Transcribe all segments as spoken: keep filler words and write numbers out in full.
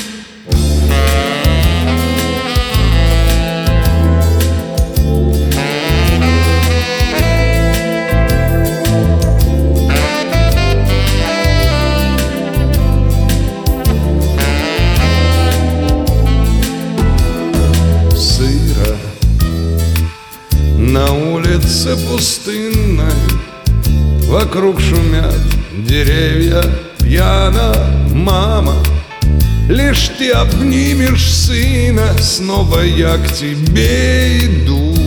На улице пустынной, вокруг шумят деревья, пьяна мама. Лишь ты обнимешь сына, снова я к тебе иду.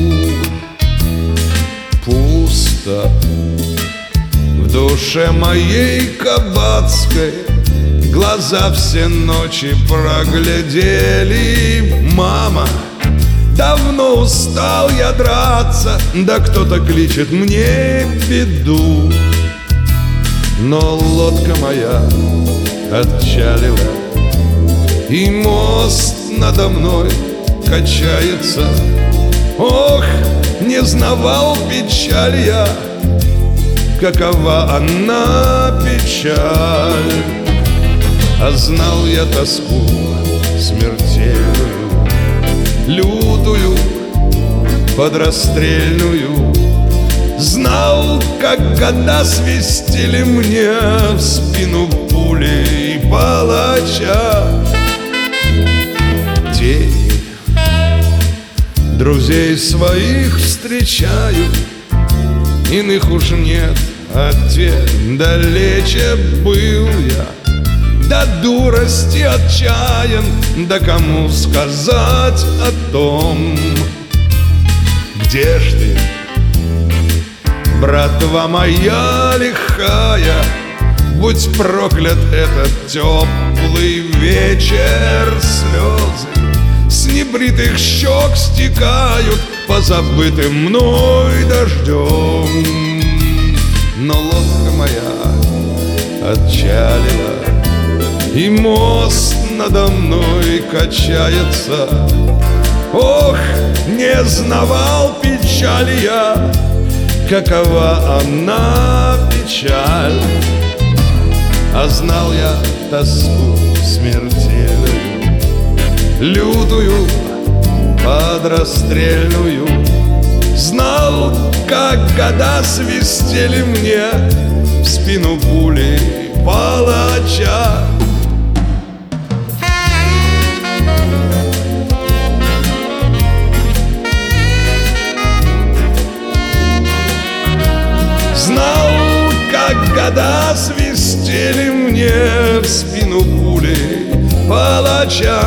Пусто в душе моей кабацкой, глаза все ночи проглядели. Мама, давно устал я драться, да кто-то кличет мне беду. Но лодка моя отчалила, и мост надо мной качается. Ох, не знавал печаль я, какова она печаль. А знал я тоску смертельную, лютую, подрастрельную. Знал, как года свистели мне в спину пули палача. Тени друзей своих встречаю, иных уж нет, а те далече был я. До дурости отчаян, да кому сказать о том? Где ж ты, братва моя лихая? Будь проклят этот теплый вечер. Слезы с небритых щек стекают по забытым мной дождем. Но лодка моя отчалила, и мост надо мной качается. Ох, не знавал печали я, какова она печаль. А знал я тоску смертельную, лютую, подрастрельную. Знал, как года свистели мне в спину пули палача. Знал, как года свистели мне в спину пули палача.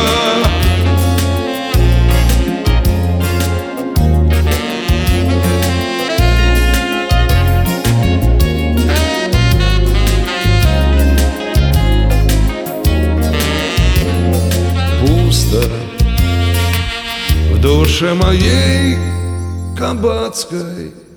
Пусто в душе моей кабацкой,